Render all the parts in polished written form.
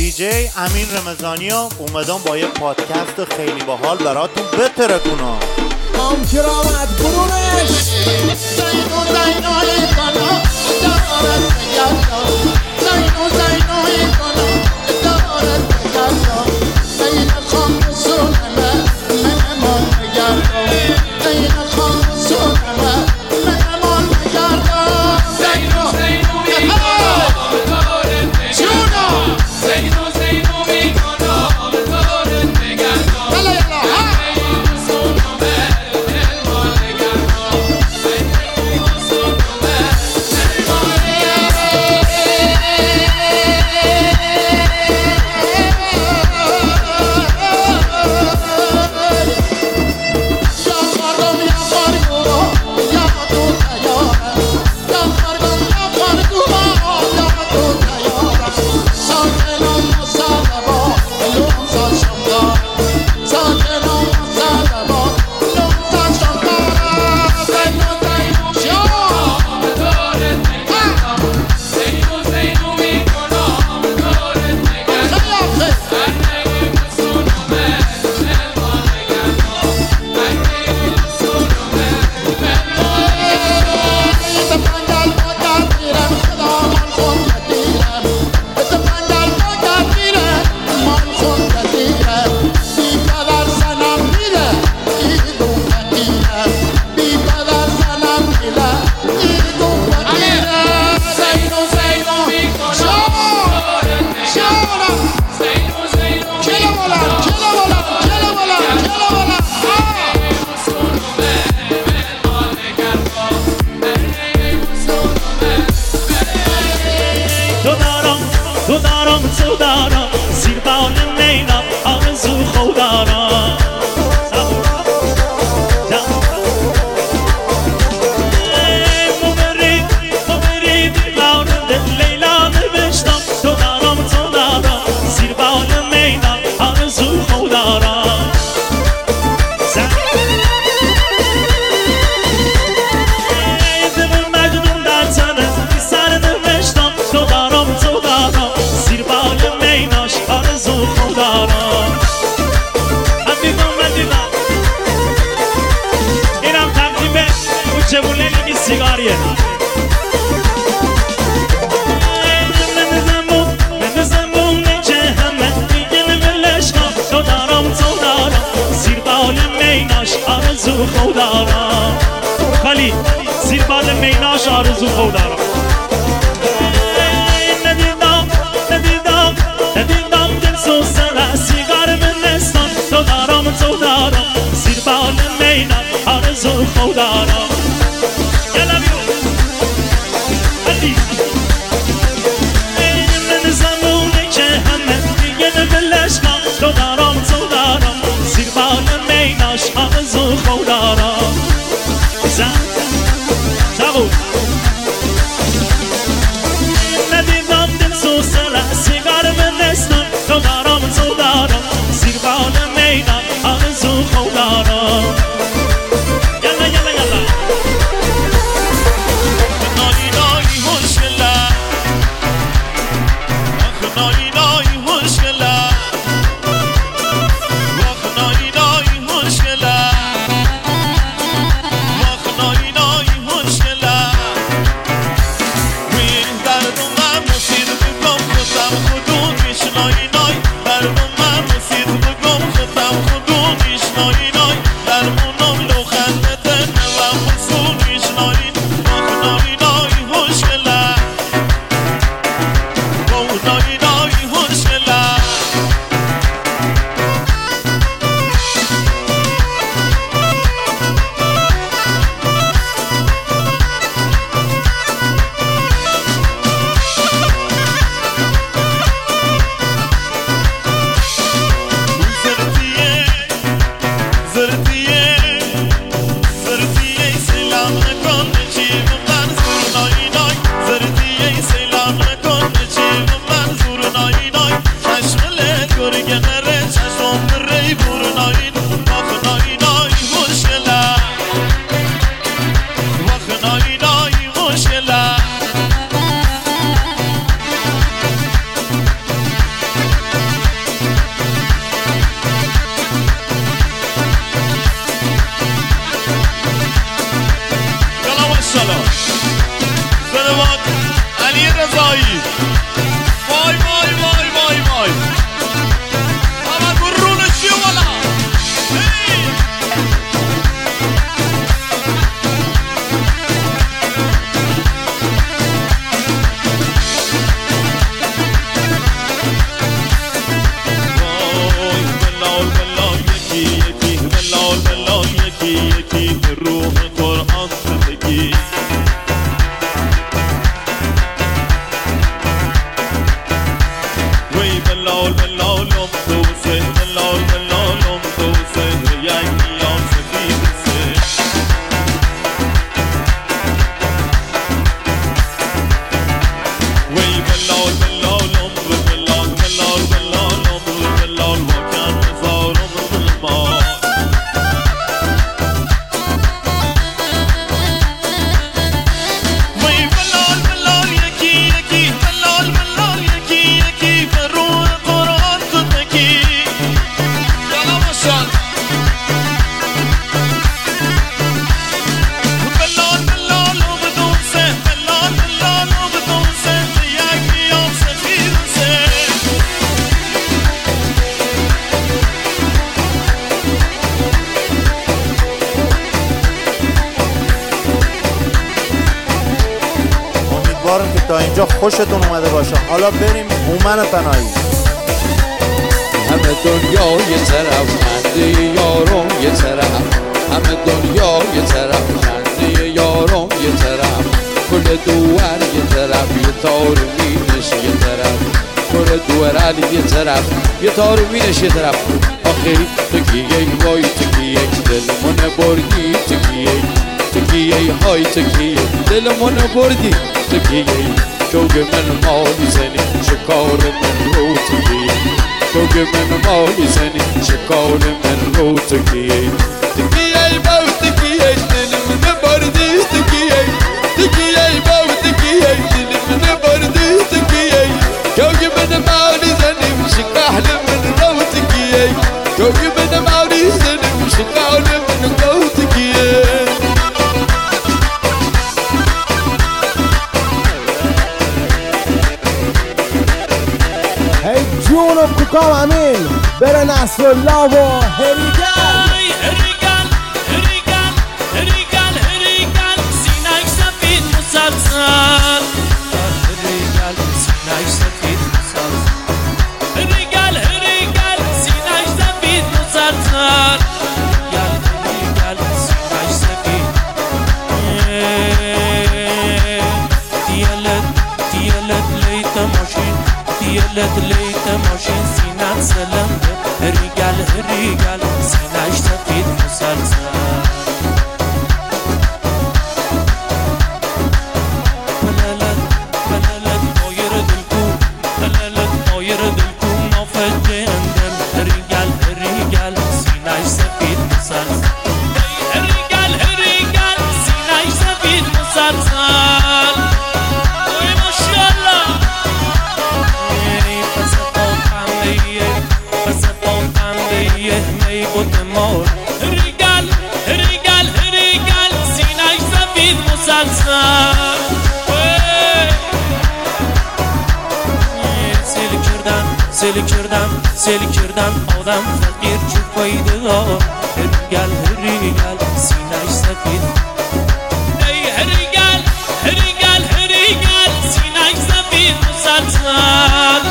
دیجی امین رمضانی ها اومدم با یه پادکست خیلی باحال براتون بترکونم. هم کرامت برونش زینو زینوی کنا دارد بگردا زینو زینوی کنا دارد بگردا زین خان سونمه مهمان بگردا زین خان سونمه مهمان بگردا زینو زینوی کنا دارد بگردا زینو زینوی کنا دارد بگردا بله یلا خالی زیر بال میناش آرزو خودارم ندیدم دل سو سر سیگار من نستان تو دارم زیر بال میناش آرزو خودارم یلا بیو علی من زمونه که همه دیگه نبلش کن تو دارم زیر بال میناش آرزو خودارم ندیدم دل سو سر سیگار من نستان تو دارم زیر بال میناش آرزو خودارم یلا یلا یلا نایی نایی خوشگله آخ نایی نایی خوشگله آخ نایی نایی خوشگله آخ نایی نایی خوشگله روی درد من مسیر بگم خودم خودونیش نایی نایی درد من مسیر بگم خودم خودونیش نایی نایی درمونم لو خندته نوم خصومیش نایی آخ نایی نایی خوشگله آخ نایی نایی خوشگله بلال بلالم دوسه بلال بلالم دوسه یکیان سفید سه وی بلال بلالم بلال بلال بلالم بلال واکن هزارم بلمال وی بلال بلال یکی یکی بلال بلال یکی یکی به روح قرآن تو تکی یالا باشان بلال بلال و بدون سه بلال بلال و بدون سه یکی آن سفید سه امیدوارم که تا اینجا خوشتون اومده باشه. حالا بریم هومن پناهی. همه دنیا یه طرف خنده یارم یه طرف همه دنیا یه طرف خنده یارم یه طرف کل دوار یه طرف یه تار مینش یه طرف کل دوار علی یه طرف یه تار مینش یه طرف آخری تکیه وای تکیه دلمون بردی تکیه های تکیه دلمون بردی تکیه شوق من مالی زنی شکار من رو تکیه شوق من مالی زنی شکار من رو تکیه باو تکیه دلمون بردی تکیه باو تکیه دلمون بردی تکیه شوق من مالی زنی شکار من رو تکیه شوق من مالی زنی شکار من رو تکیه هی جونم کوکام امین بره نصر الله و هریگل هریگل سینه‌اش سفید مسلسل هریگل سینه‌اش سفید مسلسل هریگل سینه‌اش سفید مسلسل هریگل سینه‌اش سفید دیالت لیت ماشین سینه‌ت سلنده هریگل سینه‌اش سفید مسلسل پلالت مایر دلکون نافجه اندم هریگل سینه‌اش سفید مسلسل هریگل سینه‌اش سفید مسلسل اوی ماشاءالله پس پنبه می بود مار هریگل سینه‌اش سفید مسلسل سیل کردن آدم فقیر چه فایده هریگل سینه‌اش سفید هریگل سینه‌اش سفید مسلسل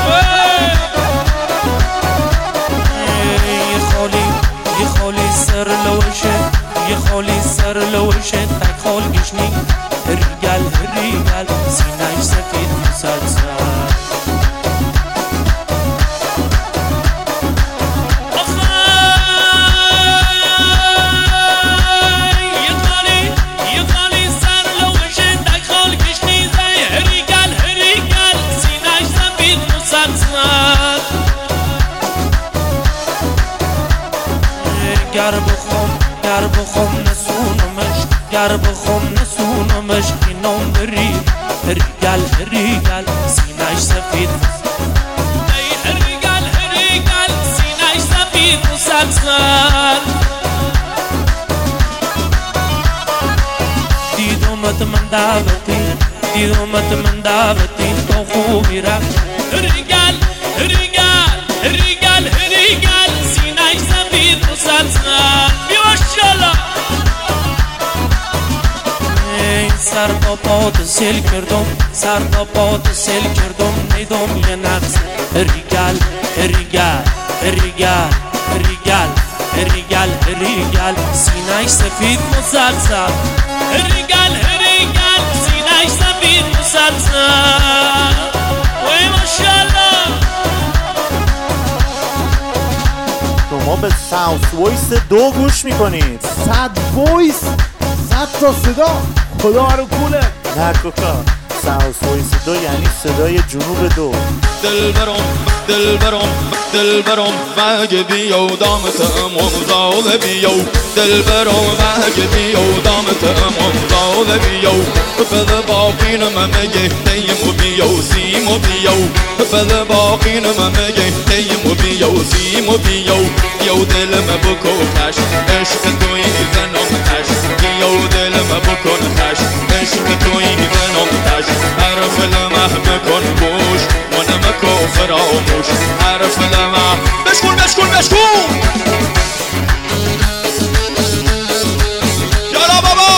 یه خالی سر لوشه تک خال گشنی هریگل سینه‌اش سفید مسلسل گر بخوم نسونمش اینم برید هریگل سینه‌اش سفید هریگل سینه‌اش سفید مسلسل دیدمت من دعوتی تو خوبی رفت هریگل سینه‌اش سفید مسلسل بیماشالله سر تا پات سیل کردم نیدم یه نقص هریگل سینه‌اش سفید مسلسل هریگل سینه‌اش سفید مسلسل وی ماشاءالله به ساوث وایس 2 گوش میکنید. 100 وایس 100 تا صدا خدا رو کوله. نه کوکا، ساوث وایس 2 یعنی صدای جنوب 2. دلبرم مگه بیو دامت ممزال بیو دلبرم مگه بیو دامت ممزال بیو بل باقین مگه تیم بیو سیم بیو بل باقین مگه تیم بیو سیم بیو یو دلم بکن خش عشق توی زنم خش یو دلم بکن خش عشق توی زنم خش حرف لمح بکن گوش ونمکو فراموش حرف لمح بشکن یالا بابا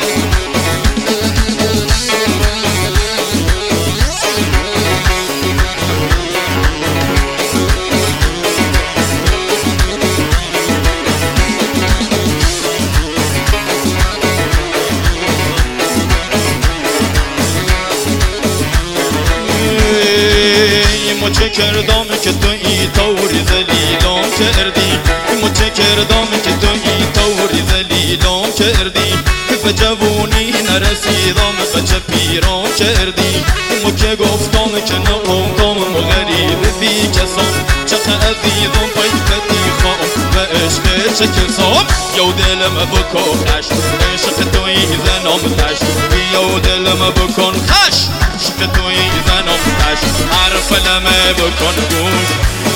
چه کردم که تو ای طوری زلیلم کردی چه کردم که تو ای طوری زلیلم کردی به جوونی نرسیدم بچه پیرم کردی که گفتم که نموندم غریب بی کسام چقدر عزیزم پیفتی خوام و عشق چه کسام یو دلم بکن خش عشق توی زنم تش یو دلم بکن خش عشق توی زنم تش حرف لمه بکن گوش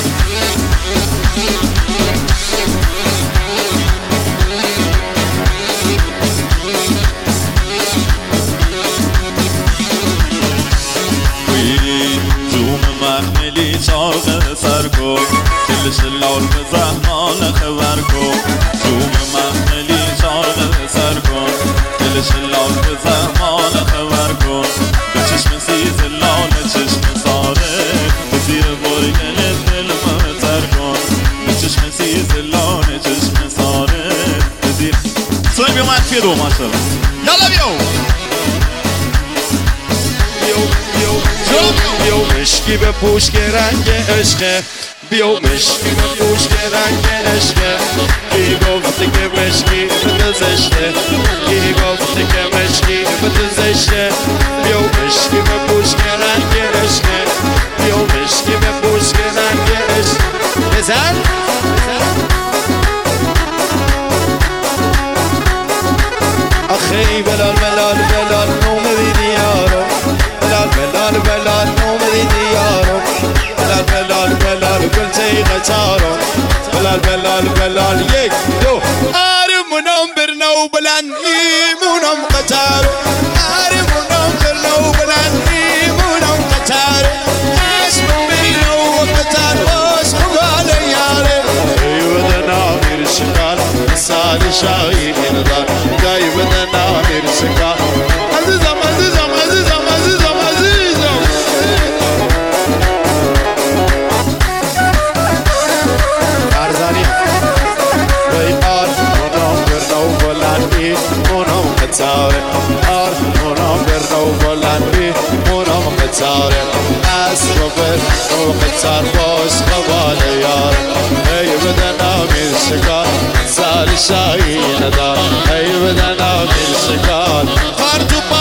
زوم محملی چاق سر کن دلش لال به زحمان خبر کن زوم محملی چاق سر کن دلش لال به زحمان خبر کن به چشم سیز لال چشم ساره به زیر برگل دل مهتر کن به چشم سیز لال چشم ساره به زیر سوی بیو من فیدو ماشالله یالا بیو مشکی به پوش که رنگ عشقه بیو مشکی به پوش که رنگ عشقه کی گفته که مشکی به زشته کی گفته که مشکی به زشته بیو مشکی به پوش که رنگ عشقه بیو مشکی به پوش که رنگ عشقه بزن آخی بلال نوم دیدی یارو بلال نوم دیدی یارو بلال گل تیغتارو بلال یک دو آرمونم برنو بلند ایمونم قطارو آرمونم برنو بلند ایمونم قطارو اسم برنو قطار اسم قال یاره ایوه نامیر شکار سال شایی بردار دایو نامیر شکار عزیزم آرمونم برنو بلندی مونم قطاره اسب برنو قطار باش قبال یار ای بدن آمیر شکار سال شایی ندار ای بدن آمیر شکار خار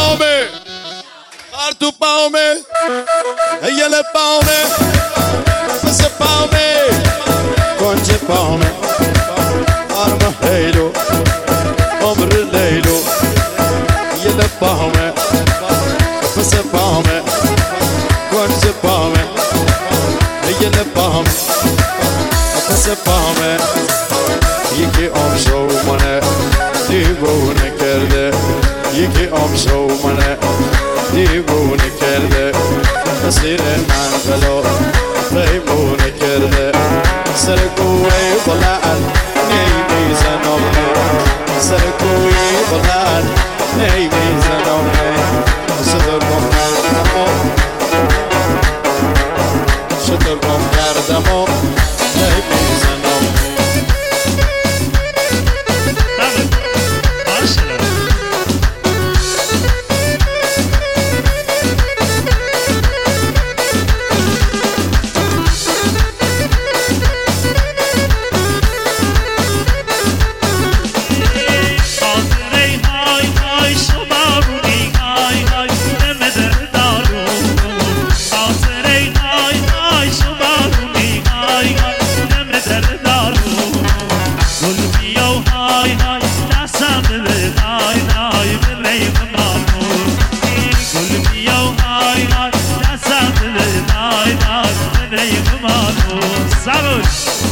تو پاومه ایل پاومه پس پاومه کنج پاومه آرم هیلو عمر لیلو یل پاومه پس پاومه کنج پاومه یل پاومه پس پاومه یکی عمشو منه دیوونه کرده یکی عمشو منه دیوونه کرده مسیر من بلو ریمونه کرده سرکوی بلند نیمیزنم سرکوی بلند نیمیزنم شترگم کردم و نیمیزنم زبون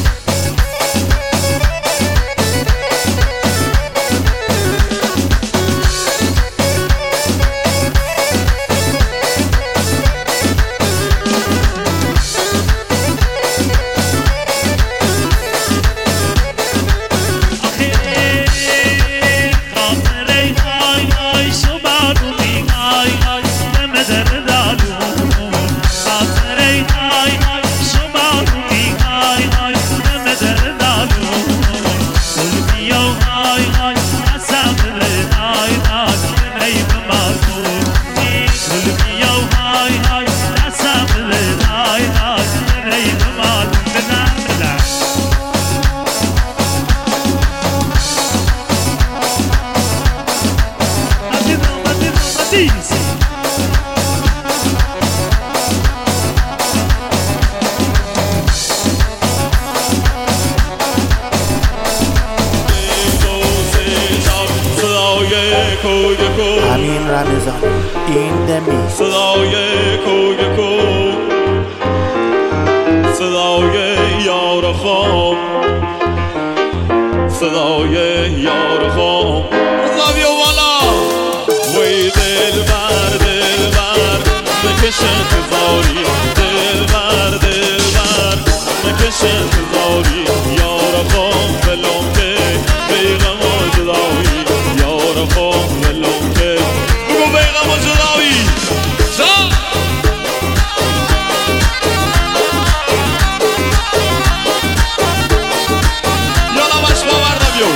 امین رمضان این دمی صدای کوگکو صدای یار خام صدای یار خام زاویه والا وی دل بر بکشن تزاری دل بر بکشن تزاری یار خام بلوم که بیغم و جدایی یار خام بلوم که بگو بیغم و جدایی یالا باش باوردم یو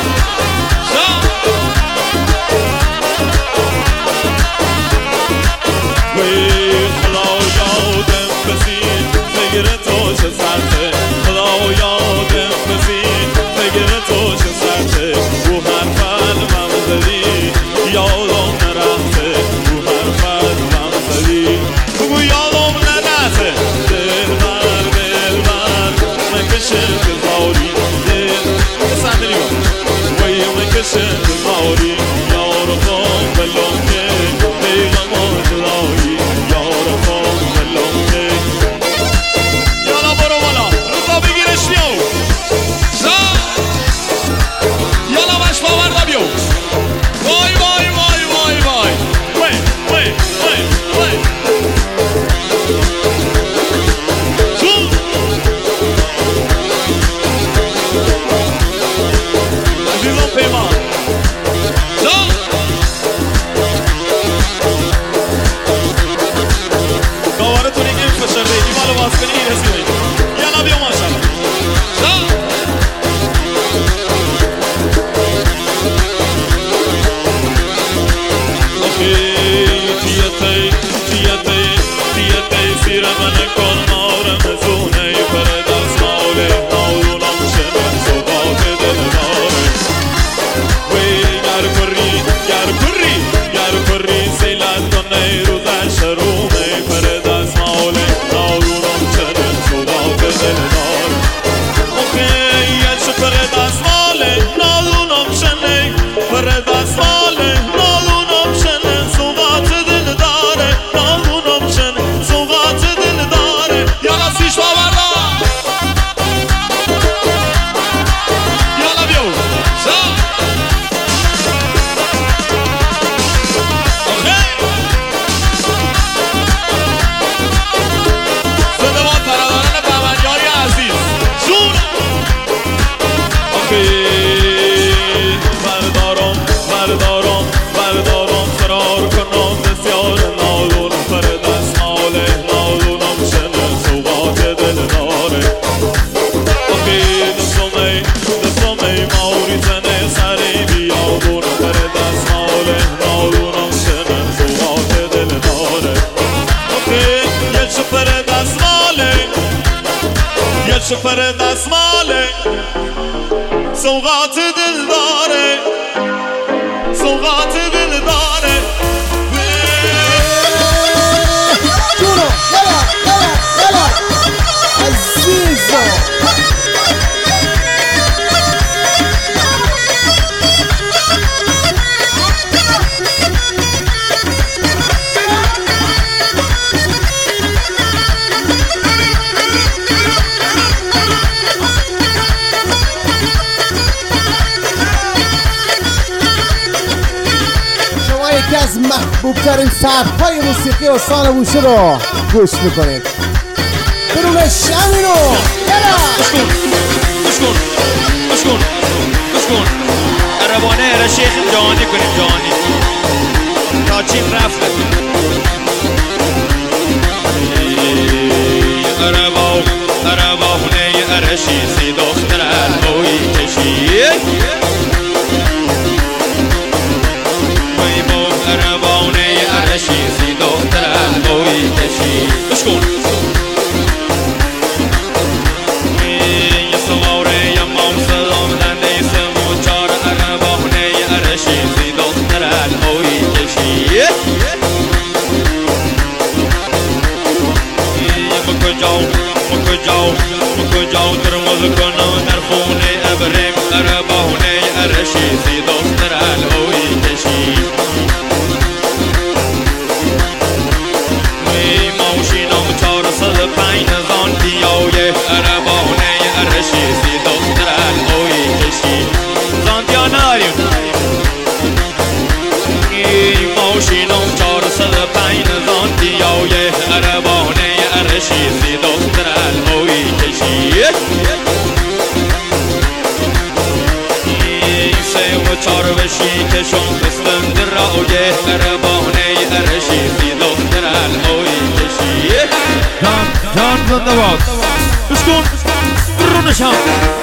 وی خدا یادم بزین فکر تو چه سرته خدا یادم بزین فکر تو چه سرته رو هر قلبم زدی یادم نرفته رو هر قلبم زدی بگو یادم نرفته دل بر مکشه بزاری دل صندلی با وی مکشه بزاری یار خام بلون که بیغم و جدایی یار خام بلون که یالا برو بالا رضا بگیرش بیو یالا باش باوردم بیو وای وای وای وای وای وای وای وای وای جون عزیزم پیمان جون داورتون این فشرده ایمالو باز کنی این حسی یالا بیو ماشالله جون تیتی سیر من کن مارم زونه پر دست ماله ناونم شنم صبات دل داره وی گر کری سیلت کنه روزش رومه پر دست ماله ناونم شنم صبات دل داره یش پر دست ماله ناونم شنه پر دست ماله ناونم شنه صبات دل داره ناونم شنه صبات دل داره یالا سیش باوردا یالا بیو زندباد برادران بهمنیاری عزیز جون بردارم فرار کنم بسیار نالونم پر دست ماله نالونم شنه صوبات دل داره دستم ماوری زنه سری بیابونم پر دست ماله نالونم شنه صوبات دل داره یه پر دست ماله یه پر دست ماله سوغات دل داره سوغات دل داره جونو يلا عزيزو محبوبترین سبک‌های موسیقی استان بوشه رو گوش میکنید. برون شمینو گوش کن عربانه اره شیخ جهانی کنیم جهانی تا چین رفت عربانه اره شیخی دختر البوی کشی عربانه اره شیخی دختر البوی کشی گوش کن مکجاو ترمز کنم در خونه ابرم عربانه ارشیزی دختر الهوی کشی ماشینم 405 نزان دیاوی عربانه ارشیزی دختر الهوی کشی زان ناریم ماشینم 405 نزان دیاوی عربانه ارشیزی دختر الهوی کشی سه و چار بشی کشون قسلم در راویه عربانه ارشیزی دختر الهوی کشی جان زنده باد گوش کن برونشان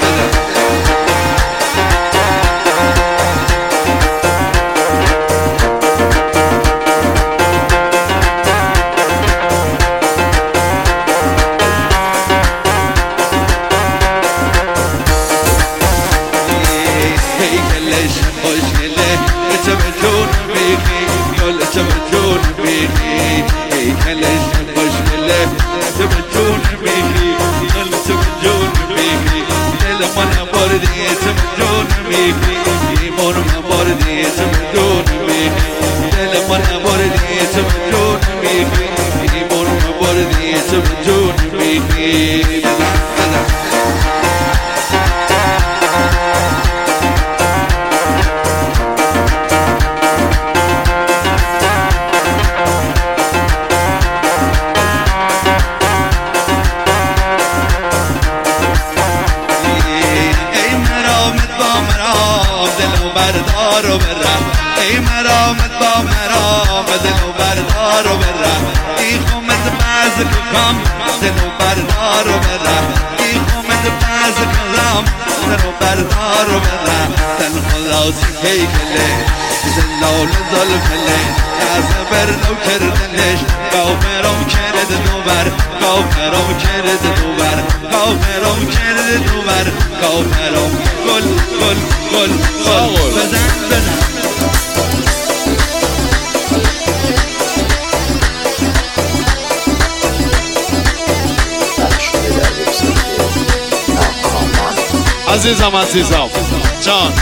عزیزم جان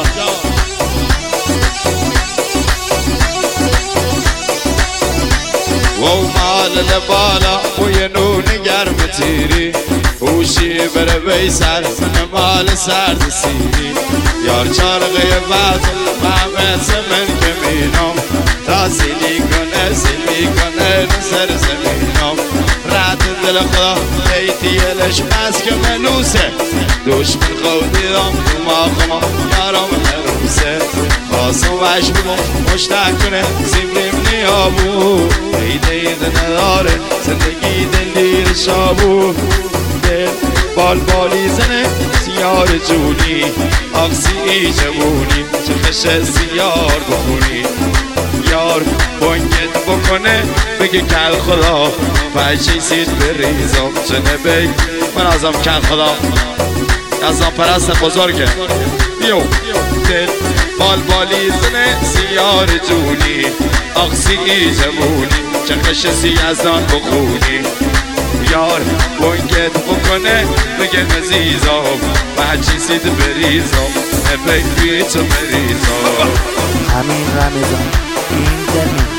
و مال بالا و یه نون گرم تیری هوشی بره بیسر مال سرد سیری یار چارقه بعد محمد زمین که مینم تا سیلی کنه سر زمینم رد دل خدا بیتیلش بس که منوسه دشمن خودیدم خما یارم هروسه باسم وش بمون مشتاق کنه زیبلیم نیابو دید نداره زندگی دلیر شابو دل بالبالی زنه سیار جونی آقسی جوونی چه خش سیار بخونی یار بانگت بکنه بگه کل خدا بچه سید بریزم چنه بگ من ازم کل خدا ازم پرست بزرگه بیو دل بالبالی زنه سیار جونی آقسی جوونی چه خشسی از آن بخونی یار بانگت بکنه بگه نزیزم بچه سید بریزم نبگی تو بریزم همین رمضان این زمین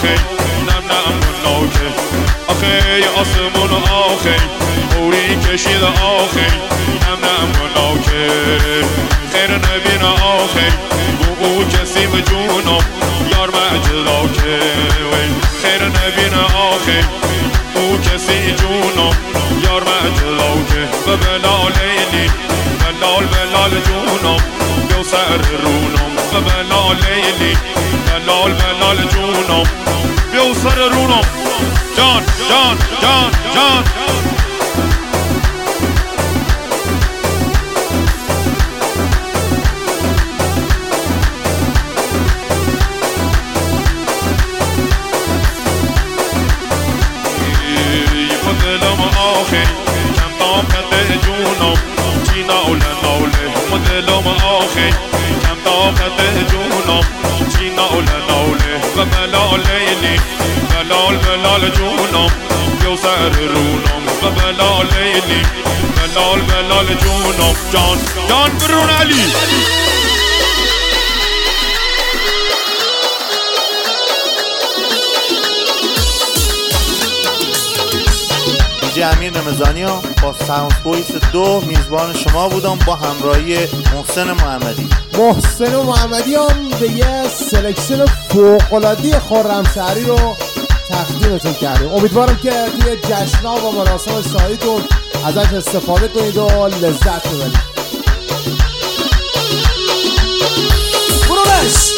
آخی نم نم ناکه آخی آسمون آخی موری کشید آخی نم نم ناکه خیر نبین آخی او کسی به جونم یار مجدا که خیر نبین آخی او کسی جونم یار مجدا که به بلالیلی بلال جونم بیو سر رونم به بلالیلی بلال جونم بیو سر رونم جان جان جان جان دلم آخی کم طاقت جونم چی نوله دلم آخی کم طاقت جونم چی نوله و بلالیلی بلال جونم بیو سر رونم و بلالیلی بلال جونم جان برون علی امیر رمضانیان با ساوند بویس 2 میزبان شما بودم با همراهی محسن محمدی هم به یه سلکشن فوق‌العاده خرمشهری رو تقدیمتون کردیم. امیدوارم که توی جشن‌ها و مراسم شاهیتون ازش استفاده کنید و لذت ببرید. برونش